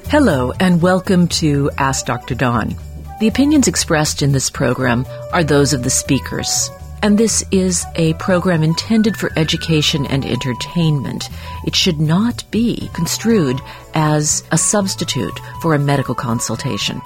Hello, and welcome to Ask Dr. Dawn. The opinions expressed in this program are those of the speakers, and this is a program intended for education and entertainment. It should not be construed as a substitute for a medical consultation.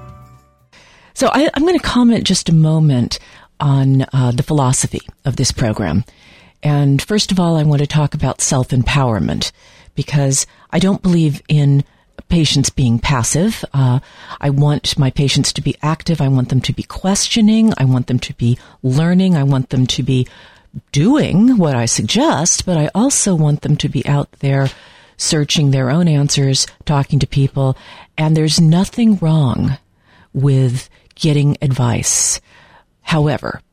So I'm going to comment just a moment on the philosophy of this program. And first of all, I want to talk about self-empowerment, because I don't believe in patients being passive. I want my patients to be active. I want them to be questioning. I want them to be learning. I want them to be doing what I suggest, but I also want them to be out there searching their own answers, talking to people. And there's nothing wrong with getting advice. However,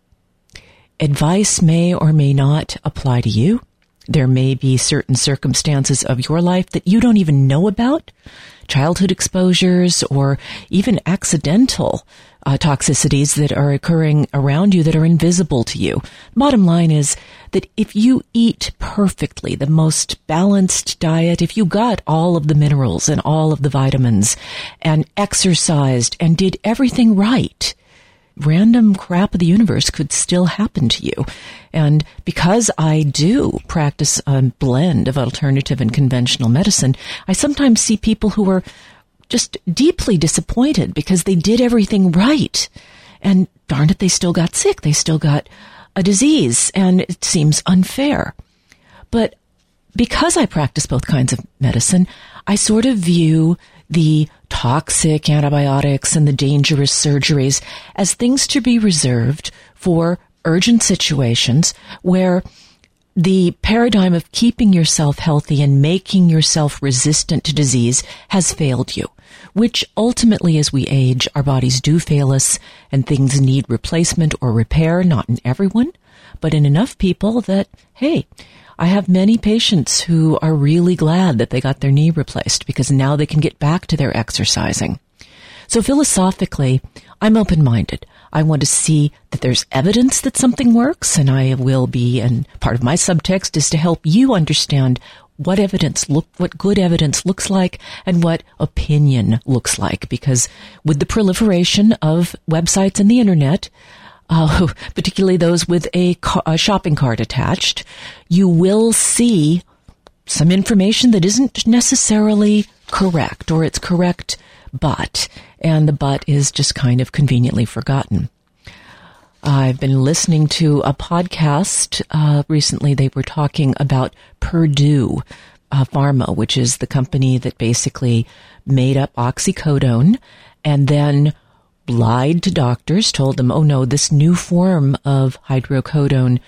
advice may or may not apply to you. There may be certain circumstances of your life that you don't even know about, childhood exposures or even accidental toxicities that are occurring around you that are invisible to you. Bottom line is that if you eat perfectly, the most balanced diet, if you got all of the minerals and all of the vitamins and exercised and did everything right, random crap of the universe could still happen to you. And because I do practice a blend of alternative and conventional medicine, I sometimes see people who are just deeply disappointed because they did everything right. And darn it, they still got sick. They still got a disease. And it seems unfair. But because I practice both kinds of medicine, I sort of view the toxic antibiotics and the dangerous surgeries as things to be reserved for urgent situations where the paradigm of keeping yourself healthy and making yourself resistant to disease has failed you, which ultimately as we age, our bodies do fail us and things need replacement or repair, not in everyone, but in enough people that, hey, I have many patients who are really glad that they got their knee replaced because now they can get back to their exercising. So philosophically, I'm open-minded. I want to see that there's evidence that something works, and I will be, and part of my subtext is to help you understand what good evidence looks like and what opinion looks like. Because with the proliferation of websites and the internet, particularly those with a shopping cart attached, you will see some information that isn't necessarily correct, or it's correct, and the but is just kind of conveniently forgotten. I've been listening to a podcast recently. They were talking about Purdue Pharma, which is the company that basically made up oxycodone and then lied to doctors, told them, oh no, this new form of oxycodone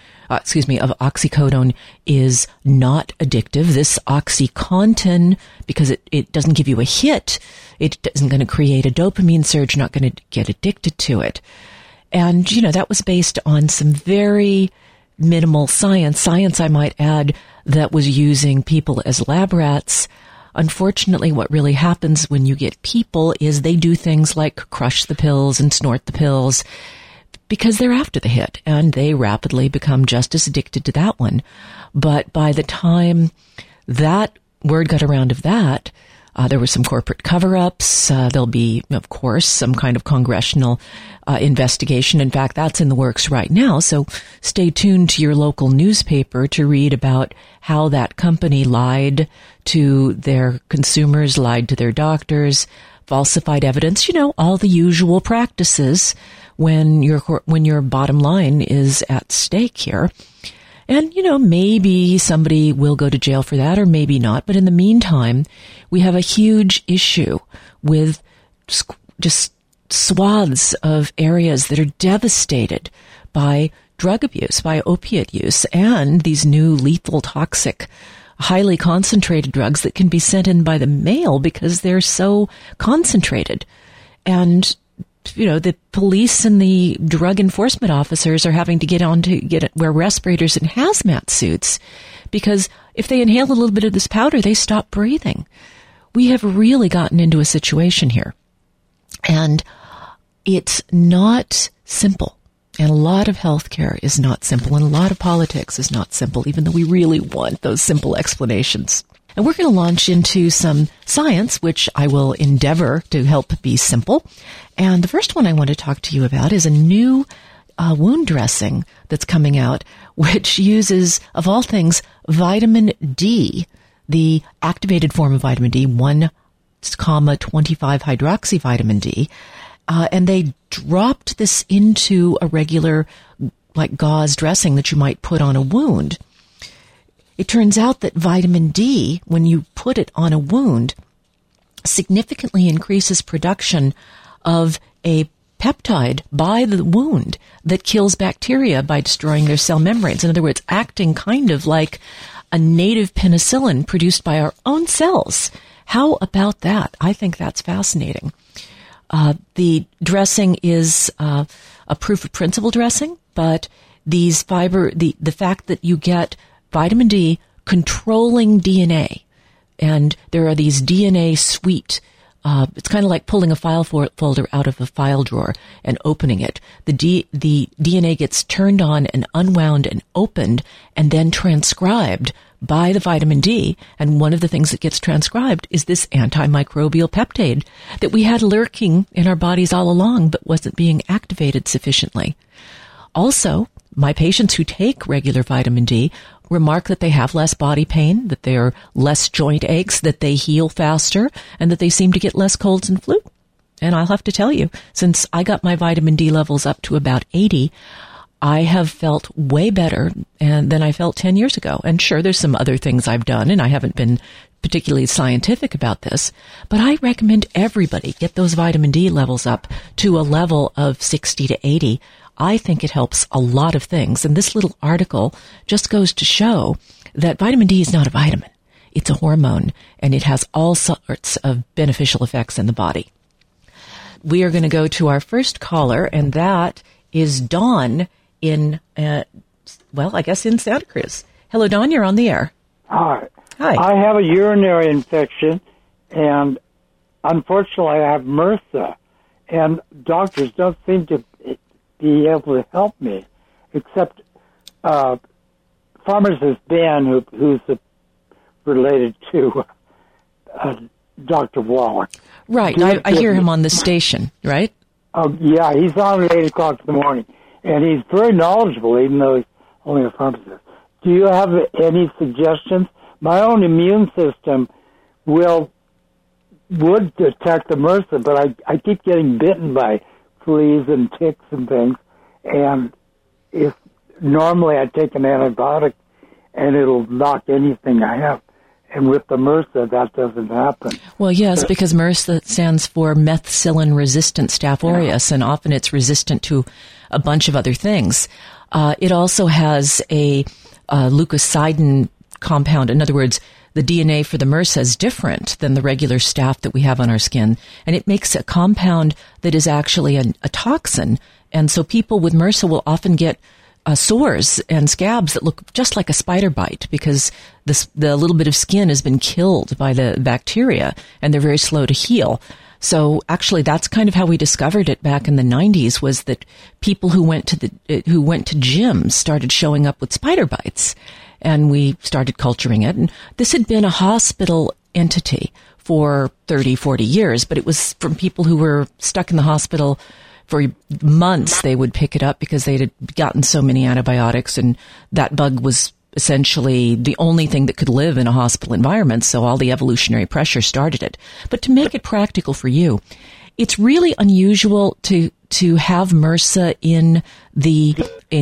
is not addictive. This OxyContin, because it doesn't give you a hit, it isn't going to create a dopamine surge, you're not going to get addicted to it. And, that was based on some very minimal science, I might add, that was using people as lab rats. Unfortunately, what really happens when you get people is they do things like crush the pills and snort the pills because they're after the hit, and they rapidly become just as addicted to that one. But by the time that word got around of that, there were some corporate cover-ups. There'll be, of course, some kind of congressional investigation. In fact, that's in the works right now. So stay tuned to your local newspaper to read about how that company lied to their consumers, lied to their doctors, falsified evidence, all the usual practices when your bottom line is at stake here. And, maybe somebody will go to jail for that or maybe not. But in the meantime, we have a huge issue with just swaths of areas that are devastated by drug abuse, by opiate use, and these new lethal, toxic, highly concentrated drugs that can be sent in by the mail because they're so concentrated. And the police and the drug enforcement officers are having to wear respirators and hazmat suits because if they inhale a little bit of this powder, they stop breathing. We have really gotten into a situation here. And it's not simple. And a lot of healthcare is not simple. And a lot of politics is not simple, even though we really want those simple explanations. And we're going to launch into some science, which I will endeavor to help be simple. And the first one I want to talk to you about is a new wound dressing that's coming out, which uses, of all things, vitamin D, the activated form of vitamin D, 1,25 hydroxyvitamin D. And they dropped this into a regular, like gauze dressing that you might put on a wound. It turns out that vitamin D, when you put it on a wound, significantly increases production of a peptide by the wound that kills bacteria by destroying their cell membranes. In other words, acting kind of like a native penicillin produced by our own cells. How about that? I think that's fascinating. The dressing is a proof of principle dressing, but the fact that you get vitamin D controlling DNA, and there are these DNA suite. It's kind of like pulling a file folder out of a file drawer and opening it. The DNA gets turned on and unwound and opened and then transcribed by the vitamin D. And one of the things that gets transcribed is this antimicrobial peptide that we had lurking in our bodies all along but wasn't being activated sufficiently. Also, my patients who take regular vitamin D remark that they have less body pain, that they are less joint aches, that they heal faster, and that they seem to get less colds and flu. And I'll have to tell you, since I got my vitamin D levels up to about 80, I have felt way better than I felt 10 years ago. And sure, there's some other things I've done, and I haven't been particularly scientific about this, but I recommend everybody get those vitamin D levels up to a level of 60 to 80. I think it helps a lot of things. And this little article just goes to show that vitamin D is not a vitamin. It's a hormone, and it has all sorts of beneficial effects in the body. We are going to go to our first caller, and that is Dawn in, I guess in Santa Cruz. Hello, Dawn, you're on the air. Hi. Hi. I have a urinary infection, and unfortunately I have MRSA, and doctors don't seem to be able to help me, except pharmacist Ben, who's related to Dr. Wallach. Right, I hear him on the station, right? Oh, yeah, he's on at 8 o'clock in the morning, and he's very knowledgeable, even though he's only a pharmacist. Do you have any suggestions? My own immune system would detect the MRSA, but I keep getting bitten by fleas and ticks and things, and if normally I take an antibiotic and it'll knock anything I have, and with the MRSA that doesn't happen. Well, yes, because MRSA stands for methicillin-resistant Staph aureus, and often it's resistant to a bunch of other things. It also has a leukocidin compound. In other words, the DNA for the MRSA is different than the regular staph that we have on our skin, and it makes a compound that is actually a toxin. And so people with MRSA will often get sores and scabs that look just like a spider bite because the little bit of skin has been killed by the bacteria, and they're very slow to heal. So actually, that's kind of how we discovered it back in the 90s. Was that people who went to gyms started showing up with spider bites. And we started culturing it. And this had been a hospital entity for 30, 40 years, but it was from people who were stuck in the hospital for months. They would pick it up because they had gotten so many antibiotics, and that bug was essentially the only thing that could live in a hospital environment, so all the evolutionary pressure started it. But to make it practical for you, it's really unusual to have MRSA in the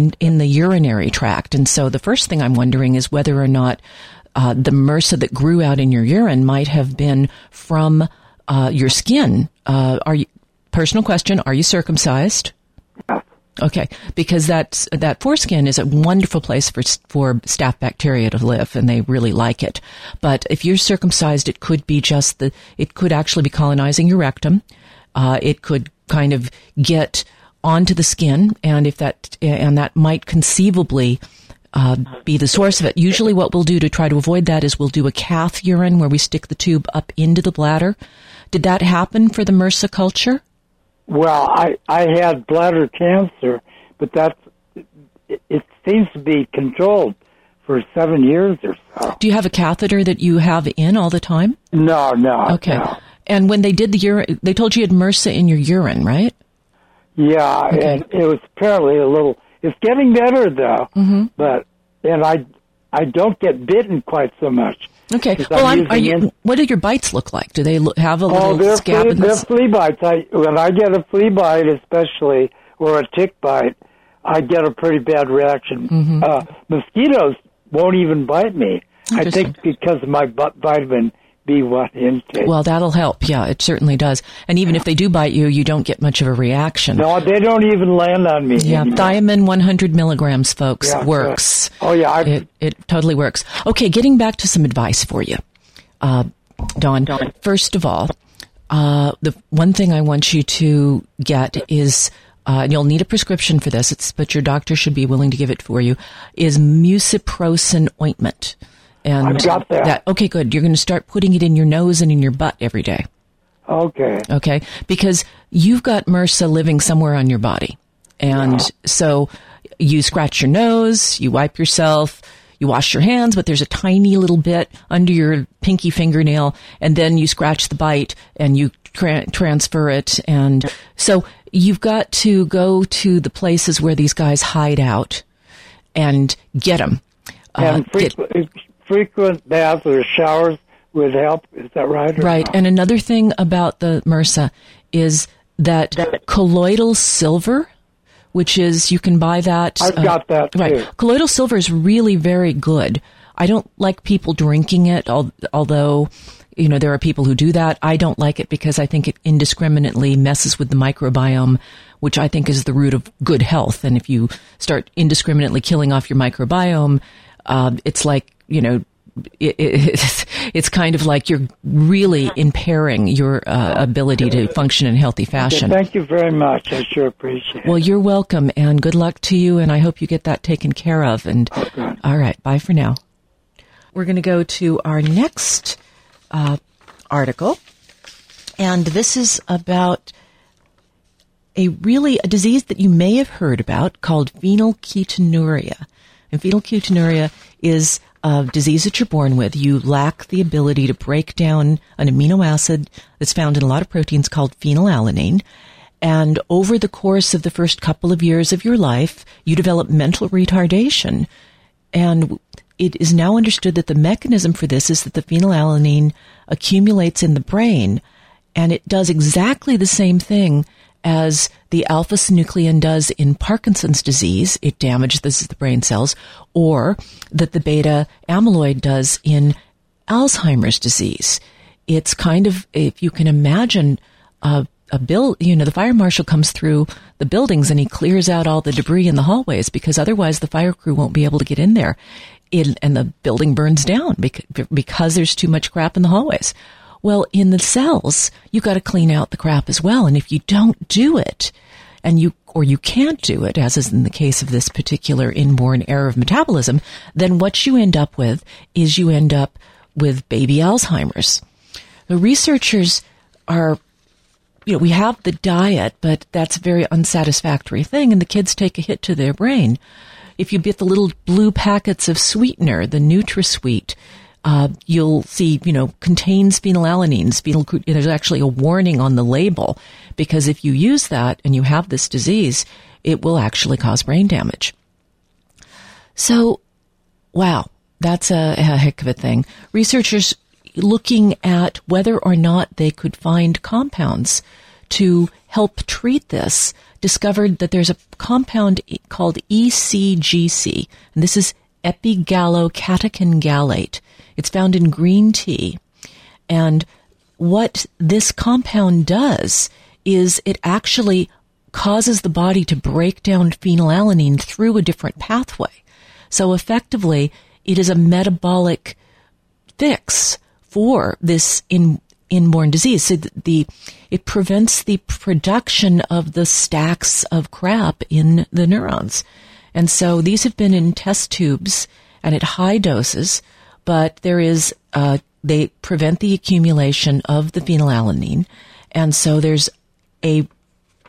urinary tract. And so the first thing I'm wondering is whether or not the MRSA that grew out in your urine might have been from your skin. Personal question, are you circumcised? Yes. Okay, because that foreskin is a wonderful place for staph bacteria to live, and they really like it. But if you're circumcised, it could be it could actually be colonizing your rectum. It could kind of get onto the skin, and that might conceivably be the source of it. Usually what we'll do to try to avoid that is we'll do a cath urine where we stick the tube up into the bladder. Did that happen for the MRSA culture? Well, I had bladder cancer, but it seems to be controlled for 7 years or so. Do you have a catheter that you have in all the time? No. Okay. No. And when they did the urine, they told you you had MRSA in your urine, right? Yeah, okay. And it was apparently a little. It's getting better though, and I don't get bitten quite so much. Okay. Well, what do your bites look like? Do they have a little scab? They're flea bites. When I get a flea bite, especially or a tick bite, I get a pretty bad reaction. Mosquitoes won't even bite me. I think because of my vitamin B1 intake. Well, that'll help. Yeah, it certainly does. And even if they do bite you, you don't get much of a reaction. No, they don't even land on me. Yeah, anymore. Thiamine 100 milligrams, folks, works. Oh, yeah. It totally works. Okay, getting back to some advice for you. Dawn, first of all, the one thing I want you to get is, and you'll need a prescription for this, but your doctor should be willing to give it for you, is Muciprocin ointment. And I've got that. Okay, good. You're going to start putting it in your nose and in your butt every day. Okay. Okay, because you've got MRSA living somewhere on your body. And so you scratch your nose, you wipe yourself, you wash your hands, but there's a tiny little bit under your pinky fingernail, and then you scratch the bite and you transfer it. And so you've got to go to the places where these guys hide out and get them. And frequent baths or showers would help. Is that right? Right. No? And another thing about the MRSA is that colloidal silver, which is, you can buy that. I've got that too. Right. Colloidal silver is really very good. I don't like people drinking it, although, there are people who do that. I don't like it because I think it indiscriminately messes with the microbiome, which I think is the root of good health. And if you start indiscriminately killing off your microbiome, it's like, it's kind of like you're really impairing your ability to function in a healthy fashion. Okay, thank you very much. I sure appreciate it. Well, you're welcome, and good luck to you, and I hope you get that taken care of. And all right, bye for now. We're going to go to our next article, and this is about a disease that you may have heard about called phenylketonuria. And phenylketonuria is a disease that you're born with. You lack the ability to break down an amino acid that's found in a lot of proteins called phenylalanine. And over the course of the first couple of years of your life, you develop mental retardation. And it is now understood that the mechanism for this is that the phenylalanine accumulates in the brain, and it does exactly the same thing as the alpha-synuclein does in Parkinson's disease. It damages the brain cells, or that the beta amyloid does in Alzheimer's disease. It's kind of, if you can imagine, the fire marshal comes through the buildings and he clears out all the debris in the hallways because otherwise the fire crew won't be able to get in there. And the building burns down because there's too much crap in the hallways. Well, in the cells, you got to clean out the crap as well. And if you don't do it, you can't do it, as is in the case of this particular inborn error of metabolism, then what you end up with is baby Alzheimer's. The researchers are, we have the diet, but that's a very unsatisfactory thing, and the kids take a hit to their brain. If you get the little blue packets of sweetener, the NutraSweet, you'll see, contains phenylalanines. There's actually a warning on the label, because if you use that and you have this disease, it will actually cause brain damage. So, wow, that's a heck of a thing. Researchers looking at whether or not they could find compounds to help treat this discovered that there's a compound called ECGC, and this is epigallocatechin gallate. It's found in green tea. And what this compound does is it actually causes the body to break down phenylalanine through a different pathway. So effectively, it is a metabolic fix for this inborn disease. So it prevents the production of the stacks of crap in the neurons. And so these have been in test tubes and at high doses, but they prevent the accumulation of the phenylalanine. And so there's a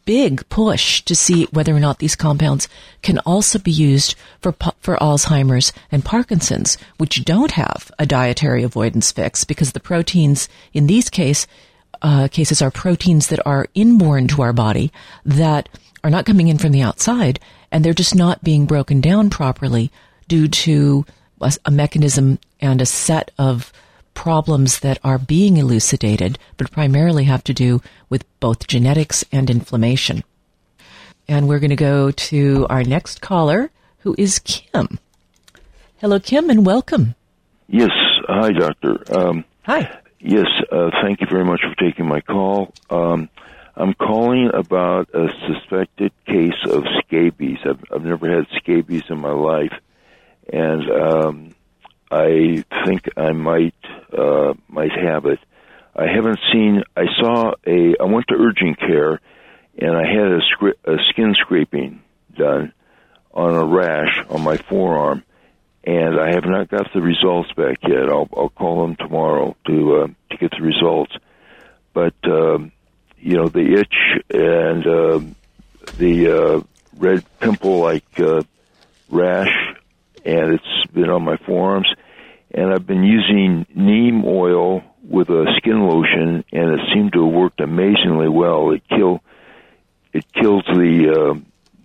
big push to see whether or not these compounds can also be used for Alzheimer's and Parkinson's, which don't have a dietary avoidance fix, because the proteins in these cases are proteins that are inborn to our body that are not coming in from the outside, and they're just not being broken down properly due to a mechanism and a set of problems that are being elucidated, but primarily have to do with both genetics and inflammation. And we're going to go to our next caller, who is Kim. Hello, Kim, and welcome. Yes. Hi, Doctor. Hi. Yes, thank you very much for taking my call. I'm calling about a suspected case of scabies. I've never had scabies in my life, and I think I might have it. I went to urgent care, and I had a skin scraping done on a rash on my forearm, and I have not got the results back yet. I'll call them tomorrow to get the results. But the itch and the red pimple-like rash, and it's been on my forearms. And I've been using neem oil with a skin lotion, and it seemed to have worked amazingly well. It kills the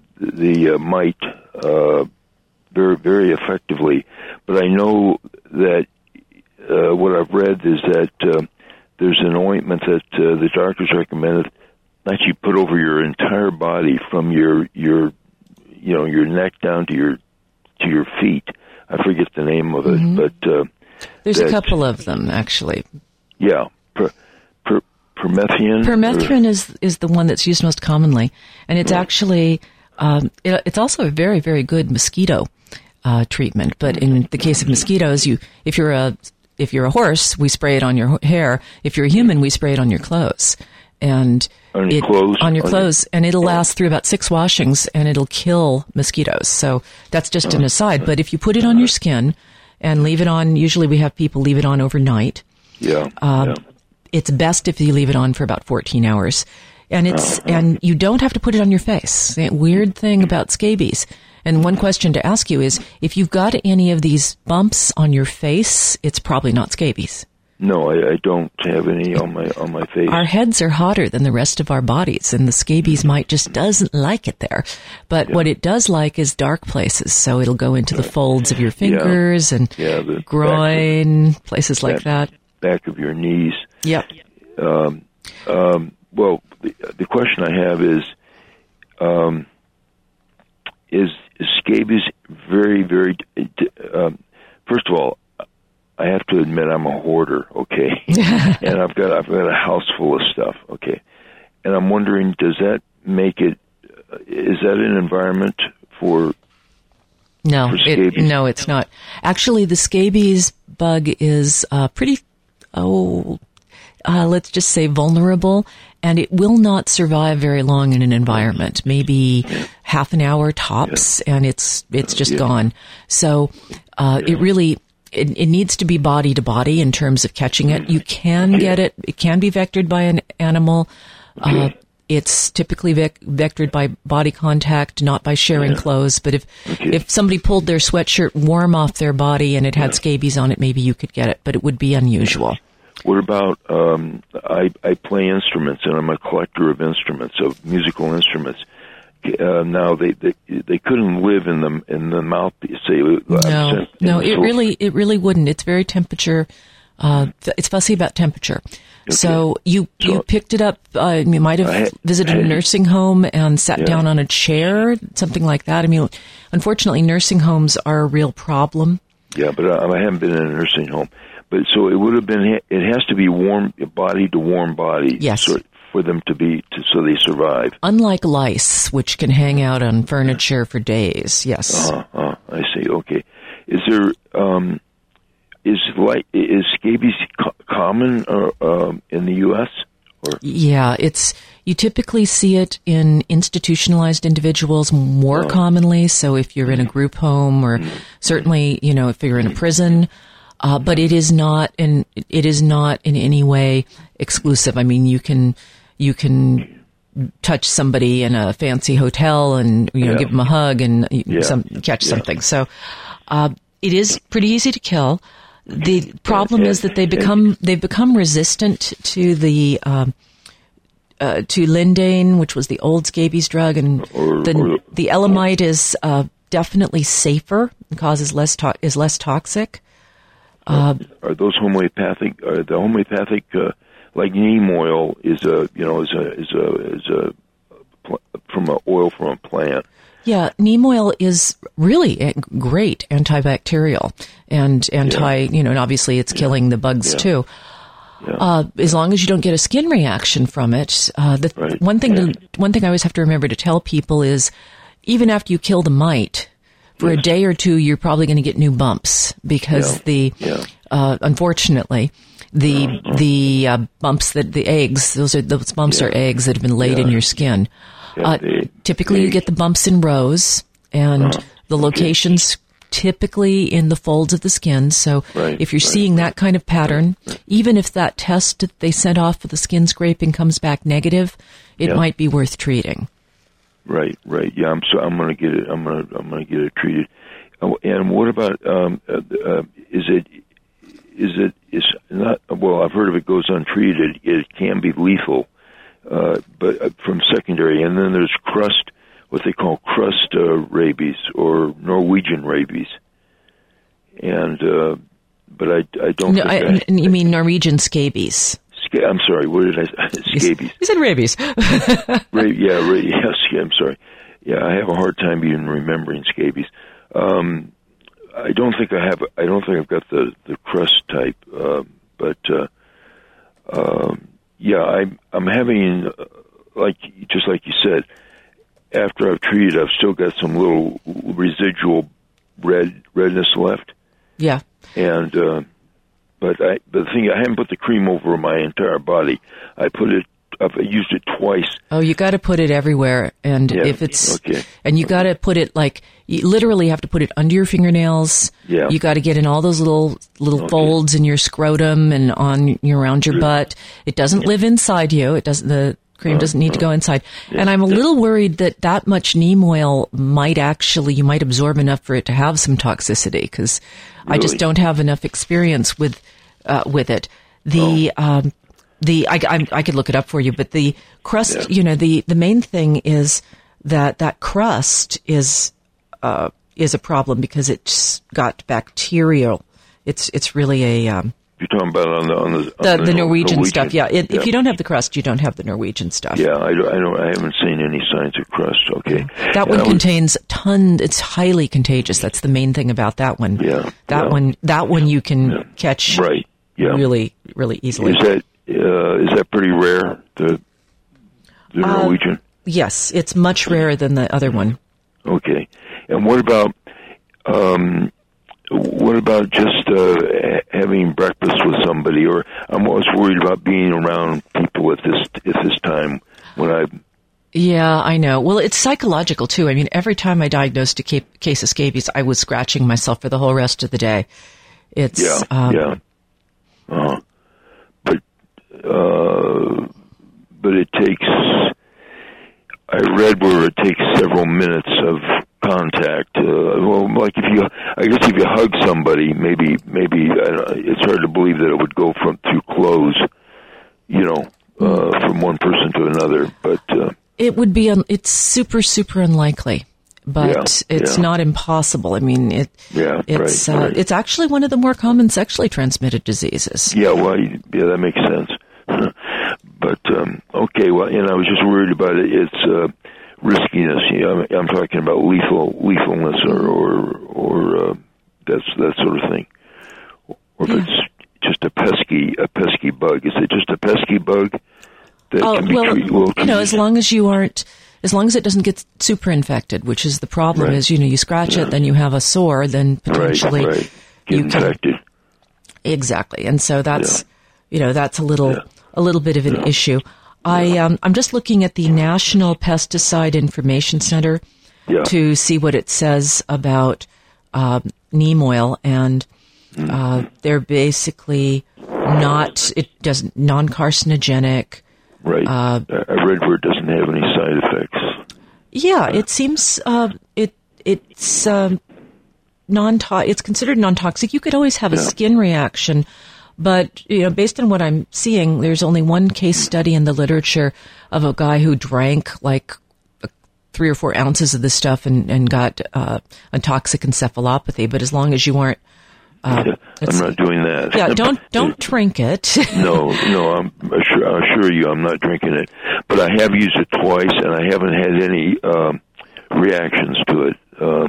mite very, very effectively. But I know that what I've read is that there's an ointment that the doctors recommended that you put over your entire body from your neck down to your feet. I forget the name of it, but there's a couple of them actually. Yeah, Permethrin. Permethrin is the one that's used most commonly, and it's actually it's also a very, very good mosquito treatment. But in the case of mosquitoes, if you're a horse, we spray it on your hair. If you're a human, we spray it on your clothes. And on your clothes, and it'll last through about 6 washings, and it'll kill mosquitoes. So that's just an aside. But if you put it on your skin and leave it on, usually we have people leave it on overnight. It's best if you leave it on for about 14 hours. And and you don't have to put it on your face. The weird thing about scabies. And one question to ask you is, if you've got any of these bumps on your face, it's probably not scabies. No, I don't have any on my face. Our heads are hotter than the rest of our bodies, and the scabies mite just doesn't like it there. But what it does like is dark places, so it'll go into the folds of your fingers and the groin, places like that. Back of your knees. Yep. Well, the question I have is scabies very, very... first of all, I have to admit I'm a hoarder, okay? And I've got a house full of stuff, okay? And I'm wondering, does that make it... is that an environment for scabies? No, it's not. Actually, the scabies bug is pretty... let's just say vulnerable, and it will not survive very long in an environment, maybe half an hour tops, and it's just gone. So it really, it needs to be body to body in terms of catching it. You can get it. It can be vectored by an animal. It's typically vectored by body contact, not by sharing clothes. But if somebody pulled their sweatshirt warm off their body and it had scabies on it, maybe you could get it, but it would be unusual. What about, I play instruments, and I'm a collector of instruments, of musical instruments. Now they couldn't live in the mouth. Say no, it really wouldn't. It's very temperature. It's fussy about temperature. Okay. So you picked it up. You might have visited a nursing home and sat down on a chair, something like that. I mean, unfortunately, nursing homes are a real problem. Yeah, but I haven't been in a nursing home. But so it would have been. It has to be warm body to warm body. Yes. For them so they survive. Unlike lice, which can hang out on furniture for days. Yes. I see. Okay. Is there is scabies common in the U.S.? Or? Yeah, you typically see it in institutionalized individuals more commonly. So if you're in a group home, or certainly if you're in a prison. But it is not in any way exclusive. I mean, you can touch somebody in a fancy hotel and give them a hug and catch something. So it is pretty easy to kill. The problem is that they've become resistant to the to lindane, which was the old scabies drug, and the Elamite is definitely safer and is less toxic. Are those homeopathic? The homeopathic, like neem oil, is from an oil from a plant. Yeah, neem oil is really a great antibacterial and and obviously it's killing the bugs too. Yeah. As long as you don't get a skin reaction from it. One thing I always have to remember to tell people is, even after you kill the mite, for a day or two, you're probably going to get new bumps because unfortunately, the bumps the eggs, those bumps are eggs that have been laid in your skin. Typically, you get the bumps in rows, and the locations typically in the folds of the skin. So if you're seeing that kind of pattern, even if that test that they sent off for the skin scraping comes back negative, it might be worth treating. Right. Yeah, I'm going to get it. I'm going to get it treated. And what about it's not, well, I've heard if it goes untreated, it can be lethal, but from secondary. And then there's what they call crust rabies or Norwegian rabies. And, but I don't you mean Norwegian scabies? I'm sorry, what did I say? Scabies. You said rabies. Yes, I'm sorry. Yeah, I have a hard time even remembering scabies. I don't think I've got the crust type, but I'm having just like you said. After I've treated, I've still got some little residual redness left. Yeah. And but the thing, I haven't put the cream over my entire body. I've used it twice. Oh, you got to put it everywhere, and if it's and you got to put it you literally have to put it under your fingernails. Yeah. You got to get in all those little folds in your scrotum and around your butt. It doesn't live inside you. It doesn't. The cream doesn't need to go inside. And I'm a little worried that much neem oil you might absorb enough for it to have some toxicity, because I just don't have enough experience with it. I could look it up for you, but the crust, the main thing is that crust is a problem because it's got bacterial. It's really a you're talking about on the Norwegian stuff. Yeah. If you don't have the crust, you don't have the Norwegian stuff. Yeah, I haven't seen any signs of crust. Okay. That one contains tons. It's highly contagious. That's the main thing about that one. Yeah. That one you can catch really, really easily. Is that pretty rare? The Norwegian? Yes, it's much rarer than the other one. Okay. And what about just having breakfast with somebody? Or I'm always worried about being around people at this time when I. Yeah, I know. Well, it's psychological too. I mean, every time I diagnosed a case of scabies, I was scratching myself for the whole rest of the day. It's but it takes. I read where it takes several minutes of contact. Like if you hug somebody, maybe it's hard to believe that it would go through clothes, from one person to another. But it would be. It's super, super unlikely, but it's not impossible. I mean, it's actually one of the more common sexually transmitted diseases. Yeah, that makes sense. But okay, well, and I was just worried about it. It's riskiness. I'm talking about lethalness or that sort of thing. Or if it's just a pesky bug. Is it just a pesky bug that can be treated? As long as it doesn't get super infected, which is the problem. Is you scratch it, then you have a sore, then potentially get infected. Exactly, and so that's that's a little bit of an issue. I'm just looking at the National Pesticide Information Center to see what it says about neem oil, and they're basically non-carcinogenic, Right. I read where it doesn't have any side effects. Yeah, it seems it's it's considered non-toxic. You could always have a skin reaction, but based on what I'm seeing, there's only one case study in the literature of a guy who drank like 3 or 4 ounces of this stuff and got a toxic encephalopathy. But as long as you aren't, I'm not doing that. Yeah, don't drink it. No, I assure you, I'm not drinking it. But I have used it twice, and I haven't had any reactions to it.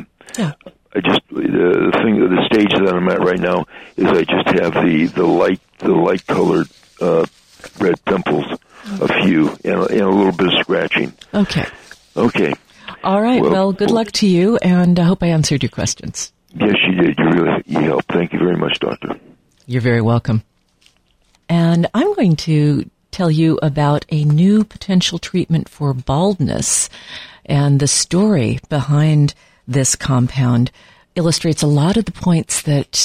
The stage that I'm at right now is I just have the light colored red pimples, a few, and a little bit of scratching. Okay. All right. Well, good luck to you, and I hope I answered your questions. Yes, you did. You helped. Thank you very much, Doctor. You're very welcome. And I'm going to tell you about a new potential treatment for baldness. And the story behind this compound illustrates a lot of the points that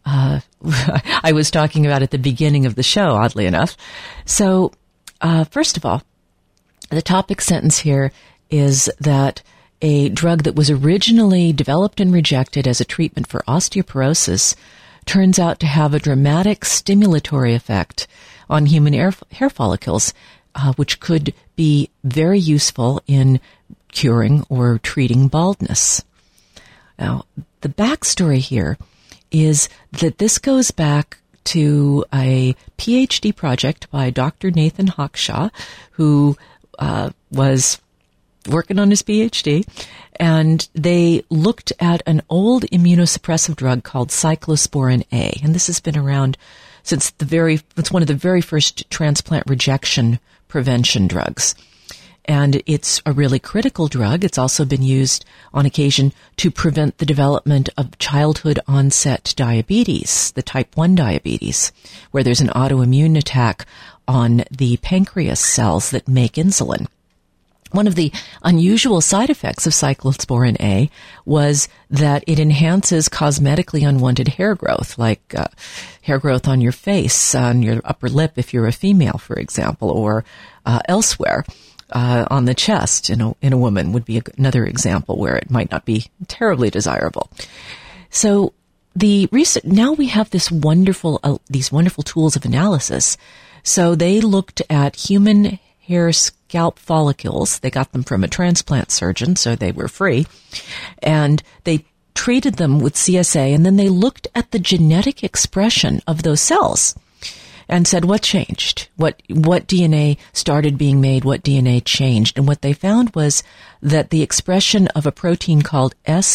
I was talking about at the beginning of the show, oddly enough. So, first of all, the topic sentence here is that a drug that was originally developed and rejected as a treatment for osteoporosis turns out to have a dramatic stimulatory effect on human hair follicles, which could be very useful in curing or treating baldness. Now, the backstory here is that this goes back to a PhD project by Dr. Nathan Hawkshaw, who was working on his PhD, and they looked at an old immunosuppressive drug called cyclosporin A, and this has been around since it's one of the very first transplant rejection prevention drugs. And it's a really critical drug. It's also been used on occasion to prevent the development of childhood onset diabetes, the type 1 diabetes, where there's an autoimmune attack on the pancreas cells that make insulin. One of the unusual side effects of cyclosporin A was that it enhances cosmetically unwanted hair growth, like hair growth on your face, on your upper lip if you're a female, for example, or elsewhere on the chest in a woman would be another example where it might not be terribly desirable. So now we have these wonderful tools of analysis. So they looked at human hair scalp follicles. They got them from a transplant surgeon, so they were free. And they treated them with CSA, and then they looked at the genetic expression of those cells and said, what changed? What DNA started being made? What DNA changed? And what they found was that the expression of a protein called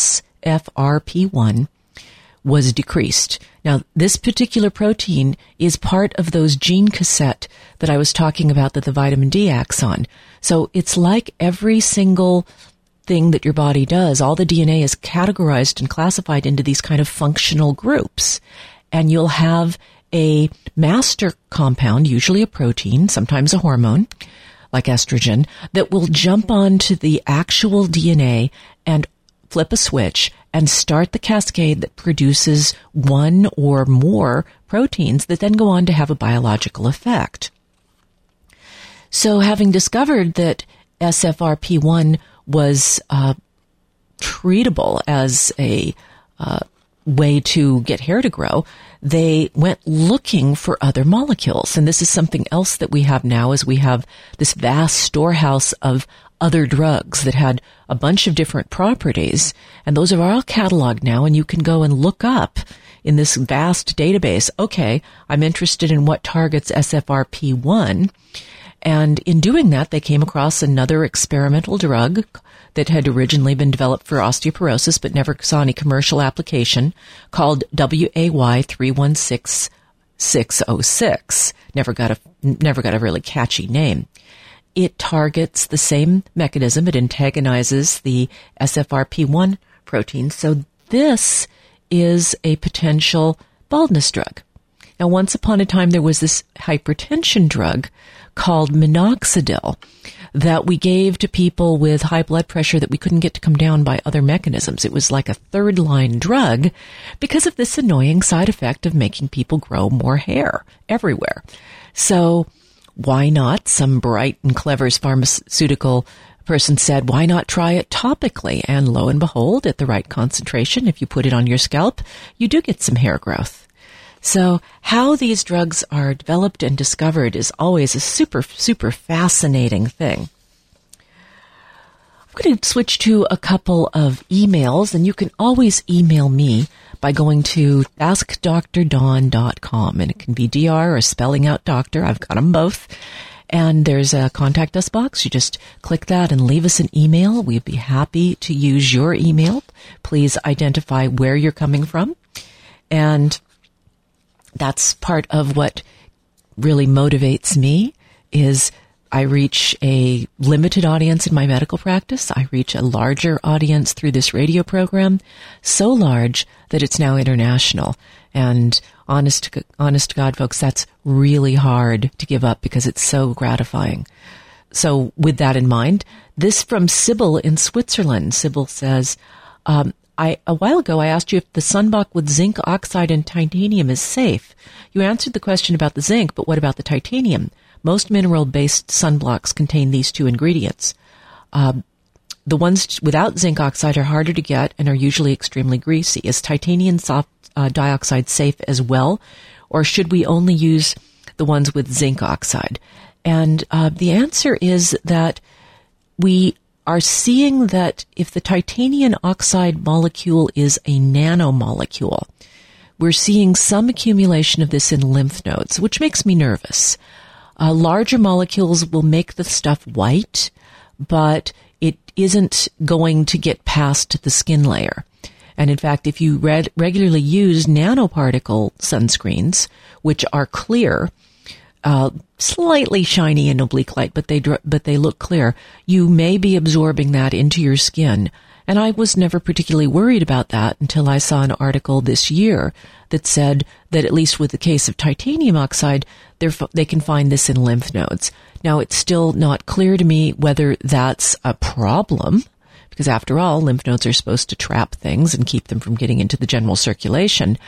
SFRP1 was decreased. Now, this particular protein is part of those gene cassette that I was talking about that the vitamin D acts on. So it's like every single thing that your body does. All the DNA is categorized and classified into these kind of functional groups. And you'll have a master compound, usually a protein, sometimes a hormone, like estrogen, that will jump onto the actual DNA and flip a switch and start the cascade that produces one or more proteins that then go on to have a biological effect. So having discovered that SFRP1 was treatable as a way to get hair to grow, they went looking for other molecules. And this is something else that we have now, is we have this vast storehouse of other drugs that had a bunch of different properties, and those are all cataloged now, and you can go and look up in this vast database, okay, I'm interested in what targets SFRP1, and in doing that, they came across another experimental drug that had originally been developed for osteoporosis but never saw any commercial application, called WAY316606. Never got a really catchy name. It targets the same mechanism. It antagonizes the SFRP1 protein. So this is a potential baldness drug. Now, once upon a time, there was this hypertension drug called minoxidil that we gave to people with high blood pressure that we couldn't get to come down by other mechanisms. It was like a third-line drug because of this annoying side effect of making people grow more hair everywhere. So why not? Some bright and clever pharmaceutical person said, why not try it topically? And lo and behold, at the right concentration, if you put it on your scalp, you do get some hair growth. So how these drugs are developed and discovered is always a super, super fascinating thing. I'm going to switch to a couple of emails, and you can always email me by going to askdrdawn.com, and it can be DR or spelling out doctor. I've got them both. And there's a contact us box. You just click that and leave us an email. We'd be happy to use your email. Please identify where you're coming from. And that's part of what really motivates me is I reach a limited audience in my medical practice. I reach a larger audience through this radio program, so large that it's now international. And honest to God, folks, that's really hard to give up because it's so gratifying. So with that in mind, this from Sybil in Switzerland. Sybil says, a while ago I asked you if the sunblock with zinc oxide and titanium is safe. You answered the question about the zinc, but what about the titanium? Most mineral-based sunblocks contain these two ingredients. The ones without zinc oxide are harder to get and are usually extremely greasy. Is titanium dioxide safe as well, or should we only use the ones with zinc oxide? And the answer is that we are seeing that if the titanium oxide molecule is a nanomolecule, we're seeing some accumulation of this in lymph nodes, which makes me nervous. Larger molecules will make the stuff white, but it isn't going to get past the skin layer. And in fact, if you regularly use nanoparticle sunscreens, which are clear, slightly shiny in oblique light, but they look clear, you may be absorbing that into your skin. And I was never particularly worried about that until I saw an article this year that said that at least with the case of titanium oxide, they can find this in lymph nodes. Now, it's still not clear to me whether that's a problem, because after all, lymph nodes are supposed to trap things and keep them from getting into the general circulation.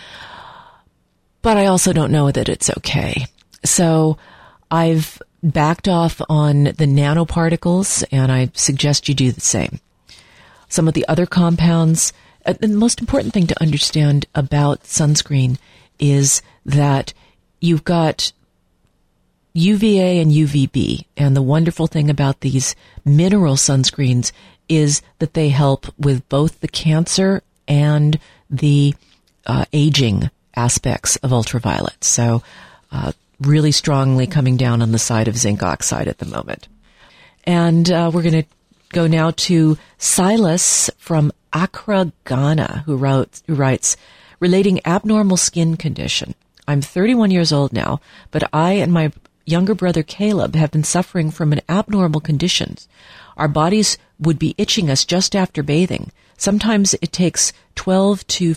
But I also don't know that it's okay. So I've backed off on the nanoparticles, and I suggest you do the same. Some of the other compounds, the most important thing to understand about sunscreen is that you've got UVA and UVB. And the wonderful thing about these mineral sunscreens is that they help with both the cancer and the aging aspects of ultraviolet. So really strongly coming down on the side of zinc oxide at the moment. And we're going to go now to Silas from Accra, Ghana, who writes, relating abnormal skin condition. I'm 31 years old now, but I and my younger brother Caleb have been suffering from an abnormal condition. Our bodies would be itching us just after bathing. Sometimes it takes 25 to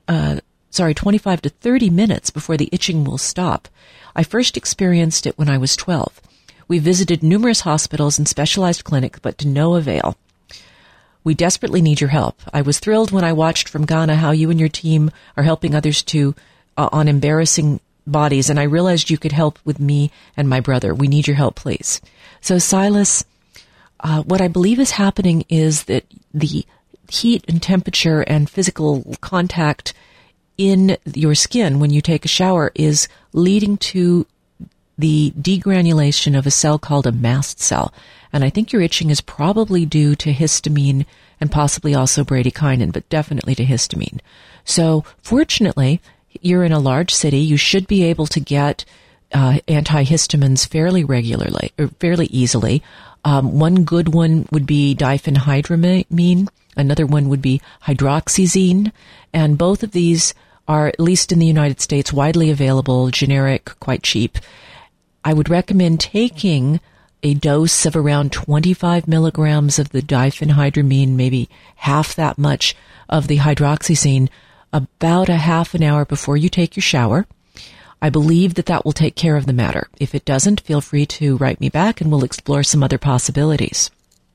30 minutes before the itching will stop. I first experienced it when I was 12. We visited numerous hospitals and specialized clinics, but to no avail. We desperately need your help. I was thrilled when I watched from Ghana how you and your team are helping others on embarrassing bodies, and I realized you could help with me and my brother. We need your help, please. So, Silas, what I believe is happening is that the heat and temperature and physical contact in your skin when you take a shower is leading to the degranulation of a cell called a mast cell. And I think your itching is probably due to histamine and possibly also bradykinin, but definitely to histamine. So fortunately, you're in a large city. You should be able to get antihistamines fairly regularly, or fairly easily. One good one would be diphenhydramine. Another one would be hydroxyzine. And both of these are, at least in the United States, widely available, generic, quite cheap. I would recommend taking a dose of around 25 milligrams of the diphenhydramine, maybe half that much of the hydroxyzine, about a half an hour before you take your shower. I believe that will take care of the matter. If it doesn't, feel free to write me back and we'll explore some other possibilities.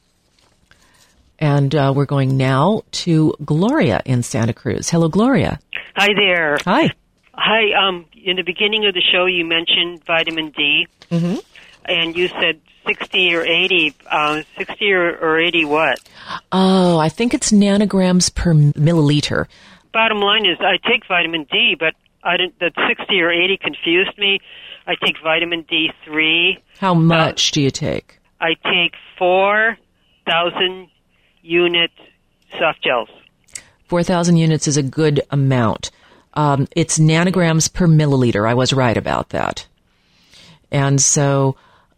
And we're going now to Gloria in Santa Cruz. Hello, Gloria. Hi there. Hi. Hi. In the beginning of the show, you mentioned vitamin D. Mm-hmm. and you said 60 or 80. 60 or 80 what? Oh, I think it's nanograms per milliliter. Bottom line is, I take vitamin D, but that 60 or 80 confused me. I take vitamin D3. How much do you take? I take 4,000 unit soft gels. 4,000 units is a good amount. It's nanograms per milliliter. I was right about that. And so,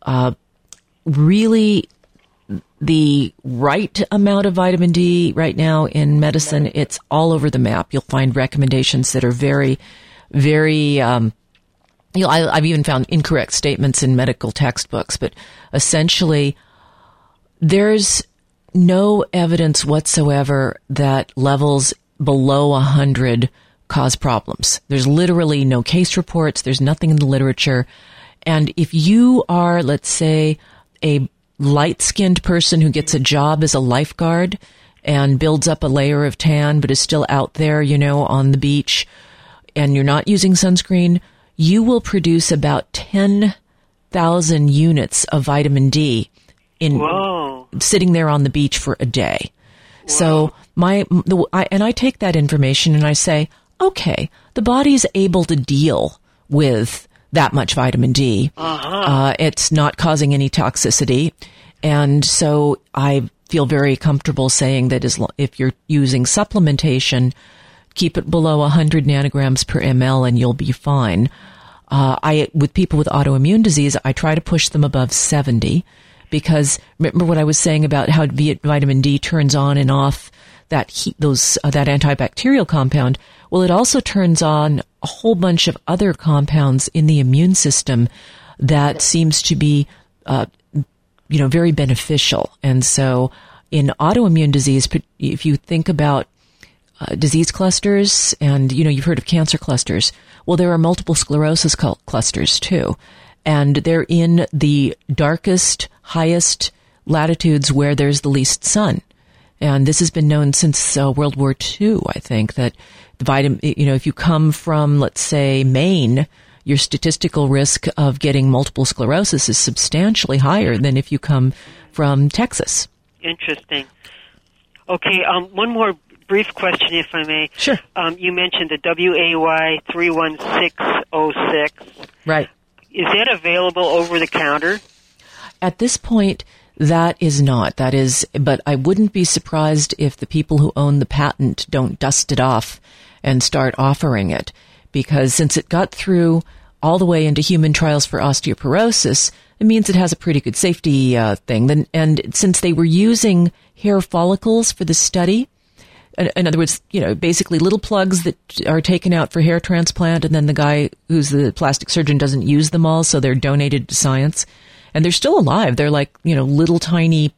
really, the right amount of vitamin D right now in medicine, it's all over the map. You'll find recommendations that are very, very, I've even found incorrect statements in medical textbooks, but essentially, there's no evidence whatsoever that levels below 100 cause problems. There's literally no case reports. There's nothing in the literature. And if you are, let's say, a light-skinned person who gets a job as a lifeguard and builds up a layer of tan but is still out there, on the beach, and you're not using sunscreen, you will produce about 10,000 units of vitamin D sitting there on the beach for a day. Whoa. So I take that information and I say, okay, the body's able to deal with that much vitamin D. It's not causing any toxicity. And so I feel very comfortable saying that if you're using supplementation, keep it below 100 nanograms per ml and you'll be fine. With people with autoimmune disease, I try to push them above 70 because remember what I was saying about how vitamin D turns on and off that antibacterial compound. Well, it also turns on a whole bunch of other compounds in the immune system that seems to be, very beneficial. And so in autoimmune disease, if you think about disease clusters and, you've heard of cancer clusters. Well, there are multiple sclerosis clusters too. And they're in the darkest, highest latitudes where there's the least sun. And this has been known since World War II, I think, that if you come from, let's say, Maine, your statistical risk of getting multiple sclerosis is substantially higher than if you come from Texas. Interesting. Okay, one more brief question, if I may. Sure. You mentioned the WAY 31606. Right. Is that available over the counter? At this point, that is not. But I wouldn't be surprised if the people who own the patent don't dust it off and start offering it. Because since it got through all the way into human trials for osteoporosis, it means it has a pretty good safety thing. And since they were using hair follicles for the study, in other words, basically little plugs that are taken out for hair transplant, and then the guy who's the plastic surgeon doesn't use them all, so they're donated to science. And they're still alive. They're like, little tiny,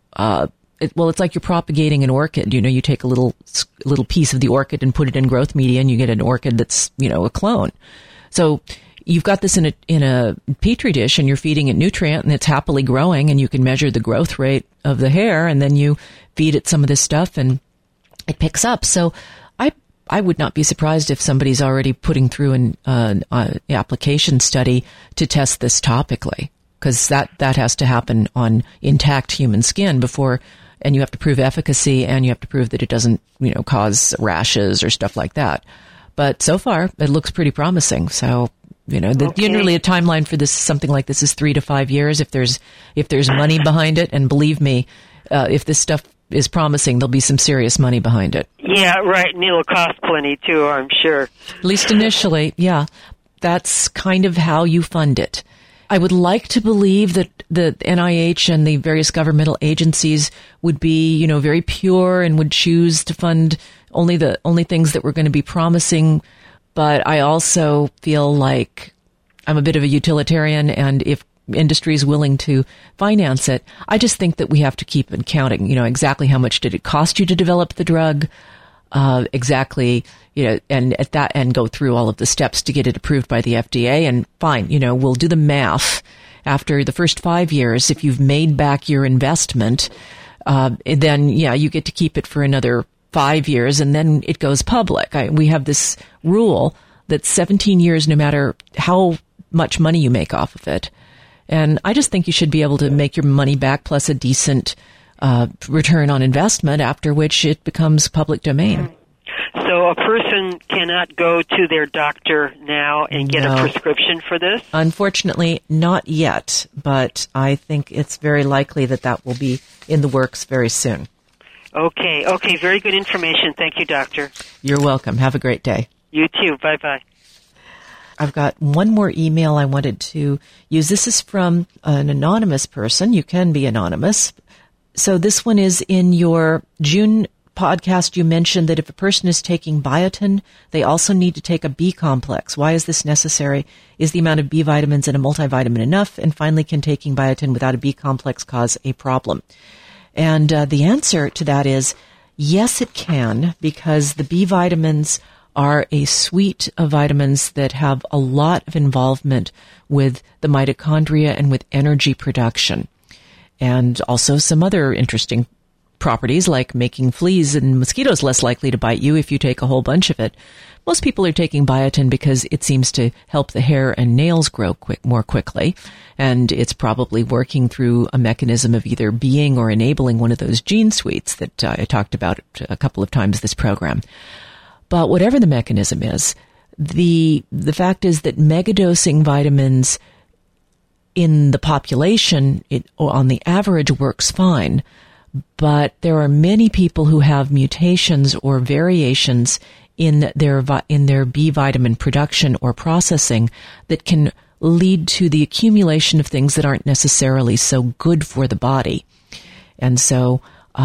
it's like you're propagating an orchid. You take a little piece of the orchid and put it in growth media and you get an orchid that's, a clone. So you've got this in a petri dish and you're feeding it nutrient and it's happily growing and you can measure the growth rate of the hair and then you feed it some of this stuff and it picks up. So I would not be surprised if somebody's already putting through an application study to test this topically. Because that has to happen on intact human skin before, and you have to prove efficacy and you have to prove that it doesn't, cause rashes or stuff like that. But so far, it looks pretty promising. So, generally a timeline for something like this is 3 to 5 years if there's money behind it. And believe me, if this stuff is promising, there'll be some serious money behind it. Yeah, right. And it'll cost plenty too, I'm sure. At least initially, yeah. That's kind of how you fund it. I would like to believe that the NIH and the various governmental agencies would be, very pure and would choose to fund only things that were going to be promising. But I also feel like I'm a bit of a utilitarian, and if industry is willing to finance it, I just think that we have to keep counting, exactly how much did it cost you to develop the drug, exactly, and at that end go through all of the steps to get it approved by the FDA. And fine, we'll do the math. After the first 5 years, if you've made back your investment, then you get to keep it for another 5 years and then it goes public. We have this rule that's 17 years no matter how much money you make off of it. And I just think you should be able to make your money back plus a decent return on investment, after which it becomes public domain. So a person cannot go to their doctor now and get a prescription for this? Unfortunately, not yet, but I think it's very likely that will be in the works very soon. Okay, very good information. Thank you, Doctor. You're welcome. Have a great day. You too. Bye-bye. I've got one more email I wanted to use. This is from an anonymous person. You can be anonymous. So this one is in your June podcast. You mentioned that if a person is taking biotin, they also need to take a B complex. Why is this necessary? Is the amount of B vitamins in a multivitamin enough? And finally, can taking biotin without a B complex cause a problem? And the answer to that is yes, it can, because the B vitamins are a suite of vitamins that have a lot of involvement with the mitochondria and with energy production. And also some other interesting properties like making fleas and mosquitoes less likely to bite you if you take a whole bunch of it. Most people are taking biotin because it seems to help the hair and nails grow more quickly. And it's probably working through a mechanism of either being or enabling one of those gene suites that I talked about a couple of times this program. But whatever the mechanism is, the fact is that megadosing vitamins in the population, on the average, works fine. But there are many people who have mutations or variations in their B vitamin production or processing that can lead to the accumulation of things that aren't necessarily so good for the body. And so,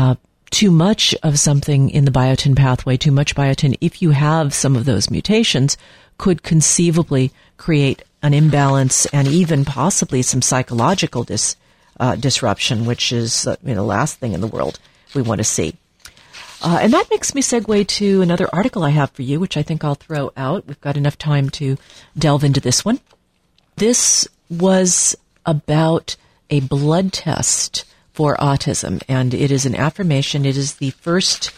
too much of something in the biotin pathway, too much biotin, if you have some of those mutations, could conceivably create an imbalance and even possibly some psychological disruption, which is the last thing in the world we want to see. And that makes me segue to another article I have for you, which I think I'll throw out. We've got enough time to delve into this one. This was about a blood test for autism, and it is an affirmation. It is the first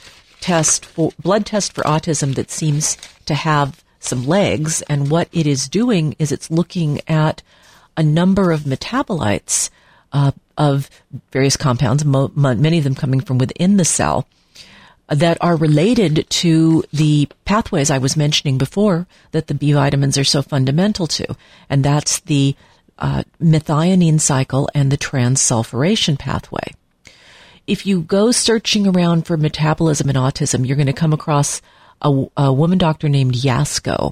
blood test for autism that seems to have some legs, and what it is doing is it's looking at a number of metabolites of various compounds, many of them coming from within the cell, that are related to the pathways I was mentioning before that the B vitamins are so fundamental to, and that's the methionine cycle and the transsulfuration pathway. If you go searching around for metabolism in autism, you're going to come across a woman doctor named Yasko,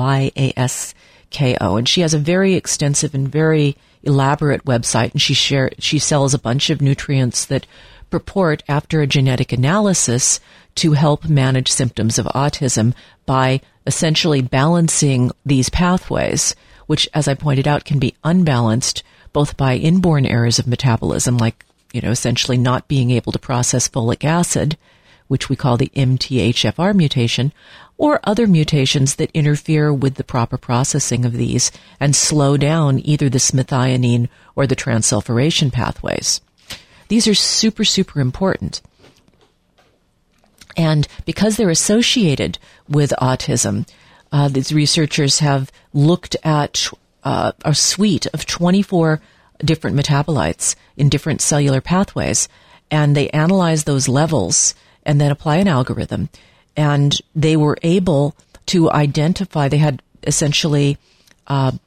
Y-A-S-K-O, and she has a very extensive and very elaborate website, and she sells a bunch of nutrients that purport, after a genetic analysis, to help manage symptoms of autism by essentially balancing these pathways, which, as I pointed out, can be unbalanced both by inborn errors of metabolism, like, essentially not being able to process folic acid, which we call the MTHFR mutation, or other mutations that interfere with the proper processing of these and slow down either the methionine or the transsulfuration pathways. These are super, super important. And because they're associated with autism, these researchers have looked at a suite of 24 different metabolites in different cellular pathways, and they analyze those levels and then apply an algorithm. And they were able to identify, they had essentially a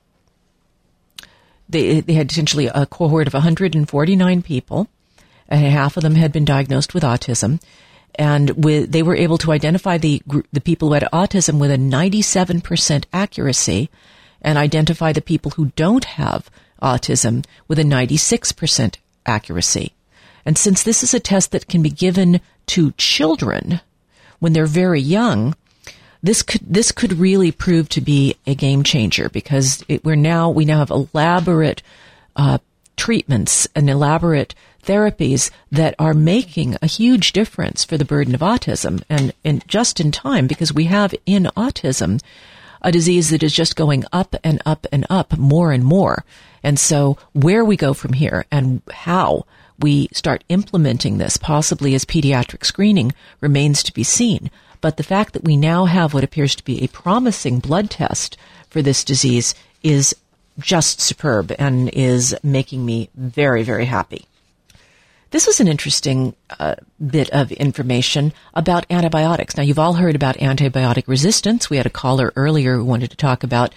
cohort of 149 people, and half of them had been diagnosed with autism. And they were able to identify the people who had autism with a 97% accuracy and identify the people who don't have autism with a 96% accuracy. And since this is a test that can be given to children when they're very young, this could really prove to be a game changer, because we now have elaborate treatments and elaborate therapies that are making a huge difference for the burden of autism, and just in time, because we have in autism a disease that is just going up and up and up more and more. And so where we go from here and how we start implementing this, possibly as pediatric screening, remains to be seen. But the fact that we now have what appears to be a promising blood test for this disease is just superb and is making me very, very happy. This is an interesting bit of information about antibiotics. Now, you've all heard about antibiotic resistance. We had a caller earlier who wanted to talk about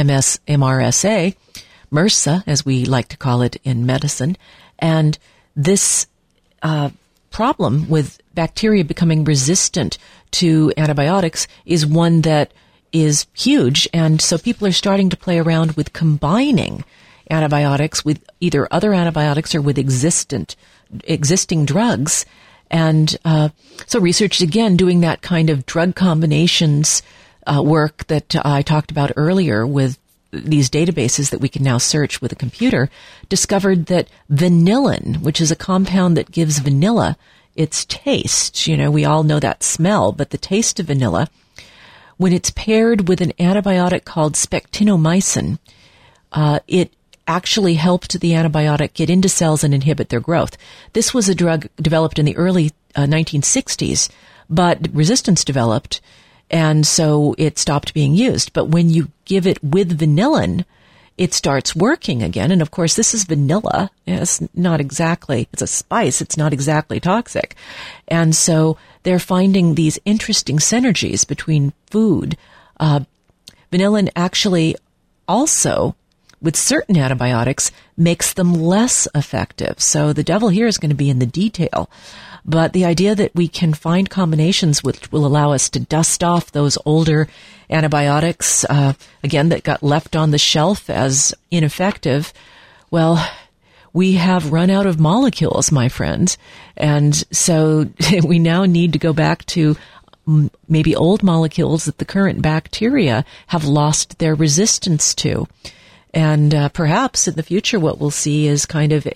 MRSA, MRSA, as we like to call it in medicine. And this problem with bacteria becoming resistant to antibiotics is one that is huge. And so people are starting to play around with combining antibiotics with either other antibiotics or with existing drugs. And so research, again, doing that kind of drug combinations work that I talked about earlier with these databases that we can now search with a computer, discovered that vanillin, which is a compound that gives vanilla its taste, we all know that smell, but the taste of vanilla, when it's paired with an antibiotic called spectinomycin, it actually helped the antibiotic get into cells and inhibit their growth. This was a drug developed in the early 1960s, but resistance developed, and so it stopped being used. But when you give it with vanillin, it starts working again. And of course, this is vanilla. It's a spice. It's not exactly toxic. And so they're finding these interesting synergies between food. Vanillin actually also, with certain antibiotics, makes them less effective. So the devil here is going to be in the detail. But the idea that we can find combinations which will allow us to dust off those older antibiotics, again, that got left on the shelf as ineffective, well, we have run out of molecules, my friends. And so we now need to go back to maybe old molecules that the current bacteria have lost their resistance to. And perhaps in the future what we'll see is kind of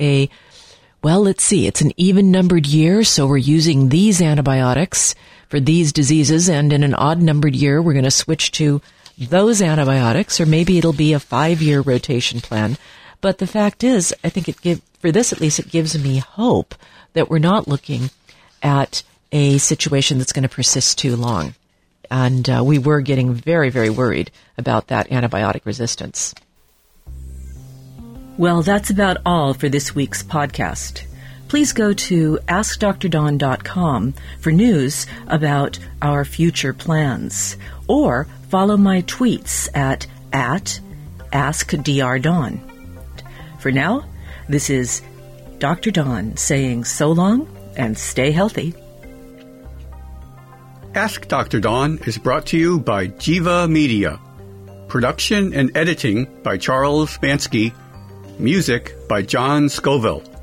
it's an even-numbered year, so we're using these antibiotics for these diseases, and in an odd-numbered year we're going to switch to those antibiotics, or maybe it'll be a 5-year rotation plan. But the fact is, I think it gives me hope that we're not looking at a situation that's going to persist too long. And we were getting very, very worried about that antibiotic resistance. Well, that's about all for this week's podcast. Please go to AskDrDawn.com for news about our future plans, or follow my tweets at AskDrDawn. For now, this is Dr. Dawn saying so long and stay healthy. Ask Dr. Dawn is brought to you by Jiva Media. Production and editing by Charles Bansky. Music by John Scoville.